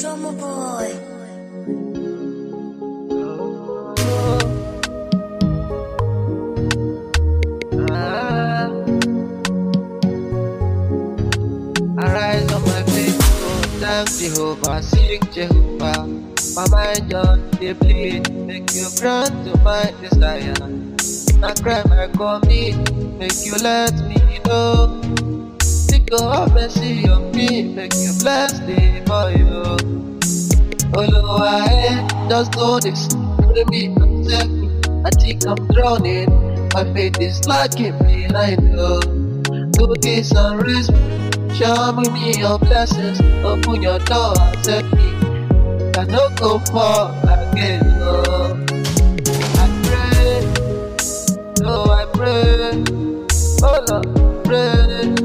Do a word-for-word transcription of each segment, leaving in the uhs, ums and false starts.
drummer boy. Ah, arise on my feet, oh, thank Jehovah, seek Jehovah. My mind just dey bleed, make you grant to my desire. Na crime I commit, make you let me know. Think of mercy on me, make you bless the boy, oh. Oluwa, eh, just do this, free me, protect me. I think I'm drowning, my faith is lacking behind, oh. Do this and raise me, shower me your blessings, open your door and set me. I no go fall again, oh. I pray, oh I pray, oh Lord, pray,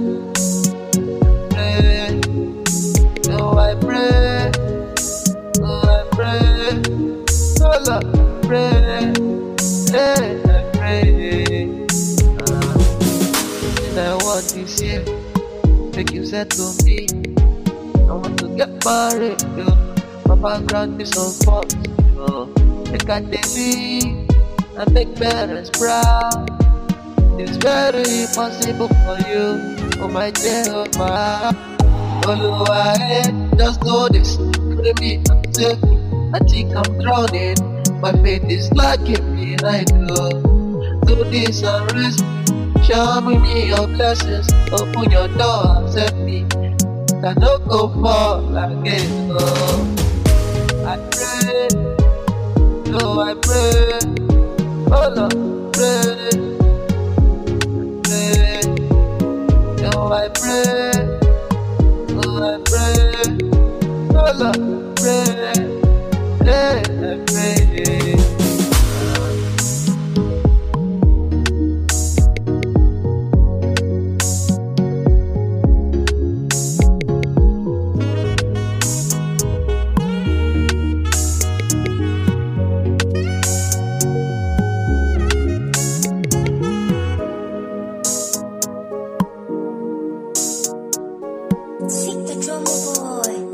pray, oh I pray, oh I pray, oh Lord, pray, hey, I pray. Uh, and I want this year, make you settle me. I want to get married, oh. Papa grant me some funds, oh. Make I dey live and make parents proud. It's very impossible for you, oh my Jehovah. Oluwa, eh, just do this, free me and save me. I think I'm drowning, my faith is lacking behind, oh. Do this and raise me, shower me your blessings, open your door and set me. I no go fall again, oh. I pray, oh I pray, oh Lord, pray, pray, oh I pray, oh I pray, oh Lord, pray, hey, I pray. Seek the drummer boy.